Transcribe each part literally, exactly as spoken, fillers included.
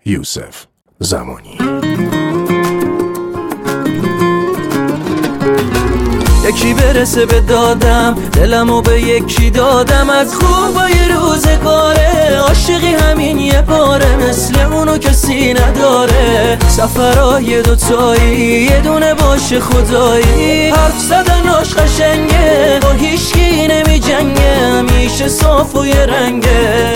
یوسف زمانی. یکی برسه به دادم، دلمو به یکی دادم، از خوبای روزگاره. عاشقی همین یه باره، مثل اونو کسی نداره. سفرهای دوتایی یه دونه باشه خدایی. حرف زدناش قشنگه، با هیچکی نمی جنگه، همیشه صاف و یه رنگه.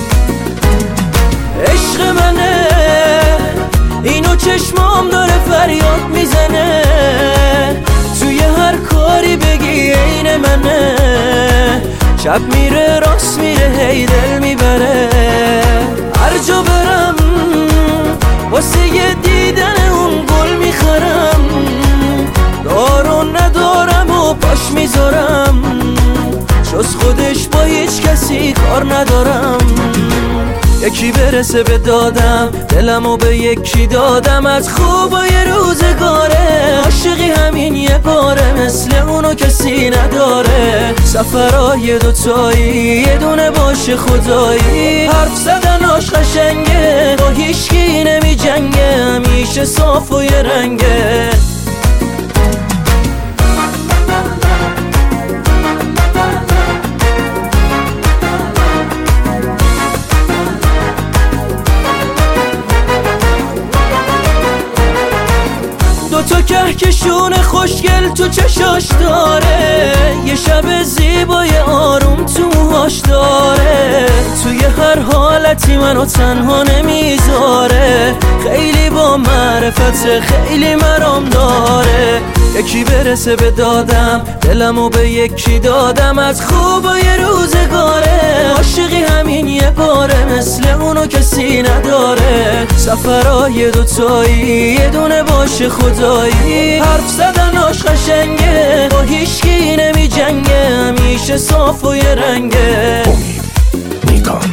عشق منه اینو چشمام داره فریاد میزنه. توی هر کاری بگی عین منه. شب میره راست میره هی دل میبره. هر جا برم واسه یه دیدن اون گل میخرم. دارو ندارم و پاش میذارم، جز خودش با هیچ کسی کار ندارم. یکی برسه به دادم، دلمو به یکی دادم، از خوبای روزگاره. عاشقی همین یه باره، مثل اونو کسی نداره. سفرهای دوتایی یه دونه باشه خدایی. حرف زدناش قشنگه، با هیچکی نمی جنگه، همیشه صاف و یه رنگه. تو کهکشون خوشگل تو چشاش داره. یه شب زیبای آروم تو موهاش داره. توی هر حالتی منو تنها نمیذاره. خیلی با معرفت خیلی مرام داره. یکی برسه به دادم، دلمو به یکی دادم، از خوبای روزگاره. عاشقی همین یه باره، مثل اونو کسی نداره. سفرهای دوتایی یه دونه باشه خدایی. حرف زدناش قشنگه، با هیچکی نمی جنگه، همیشه صاف و یه رنگه. امید نیکان.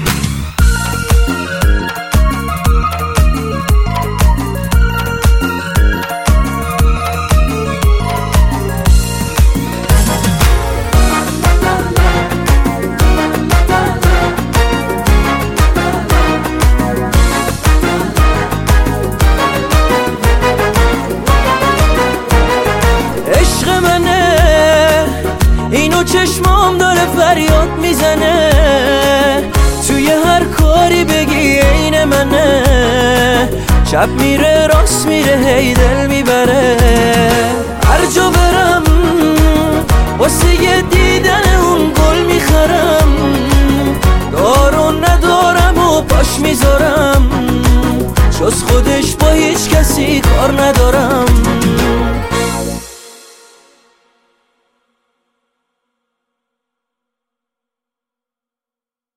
اینو چشمام داره فریاد میزنه. توی هر کاری بگی عین منه. شب میره راست میره هی دل میبره. هر جا برم واسه یه دیدن اون گل میخرم. دارو ندارم و پاش میذارم، جز خودش با هیچ کسی کار ندارم.